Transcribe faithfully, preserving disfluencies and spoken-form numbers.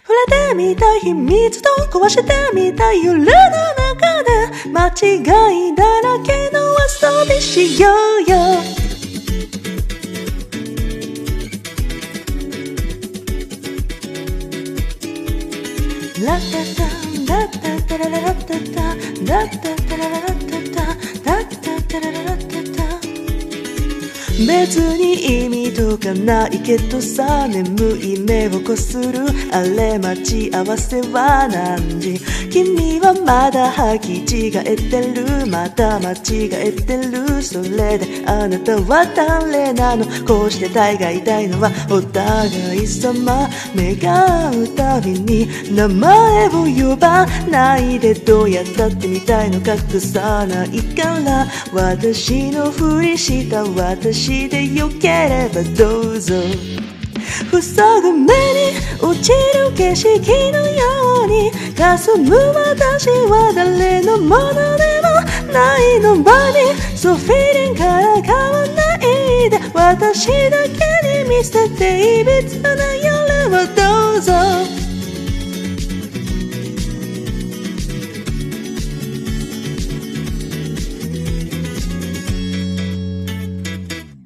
触れてみたい秘密と壊してみたい夜の中で間違いだらけの遊びしようよ。ラッタタラッタタラララッタタラッタタラララッタタラッタタラララッタタ。別に意味とかないけどさ、眠い目をこするあれ待ち合わせは何時。君はまだ履き違えてる、また間違えてる。それであなたは誰なの。こうして大概たいのはお互い様。目が合うたびに名前を呼ばないで、どうやったってみたいの隠さないから。私のふりした私でよければどうぞ。塞ぐ目に落ちる景色のように霞む私は誰のものでもないの。バニーそうフィーリングから変わんないで、私だけに見せていびつな夜はどうぞ。